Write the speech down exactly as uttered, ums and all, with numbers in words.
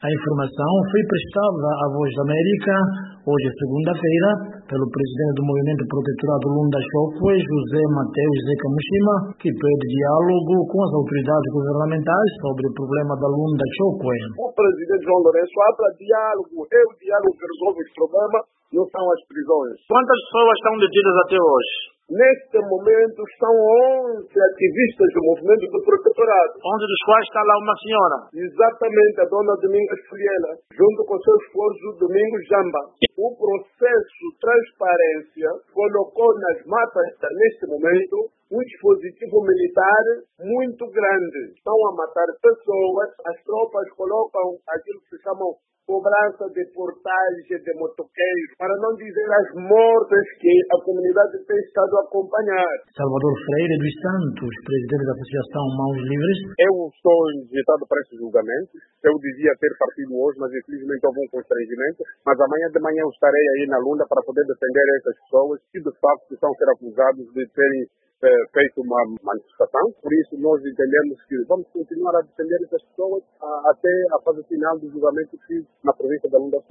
A informação foi prestada à Voz da América hoje, segunda-feira, pelo presidente do Movimento Protetorado Lunda Chokwe, José Mateus Zeca Mushima, que pede diálogo com as autoridades governamentais sobre o problema da Lunda Chokwe. O presidente João Lourenço habla diálogo, é o diálogo que resolve os problemas, não são as prisões. Quantas pessoas estão detidas até hoje? Neste momento são onze ativistas do movimento do protetorado. onze dos quais está lá uma senhora. Exatamente, a dona Domingos Filiela, junto com seu esposo Domingos Jamba. O processo Transparência colocou nas matas, neste momento, um dispositivo militar muito grande. Estão a matar pessoas, as tropas colocam aquilo que se chamam cobrança de portagem de motoqueiros, para não dizer as mortes que a comunidade tem estado a acompanhar. Salvador Freire dos Santos, presidente da Associação Mãos Livres. Eu estou injetado para esse julgamento. Eu devia ter partido hoje, mas infelizmente houve um constrangimento. Mas amanhã de manhã eu estarei aí na Lunda para poder defender essas pessoas que de facto estão a ser acusados de terem É, feito uma manifestação. Por isso nós entendemos que vamos continuar a defender essas pessoas a, até a fase final do julgamento que na província da Lunda.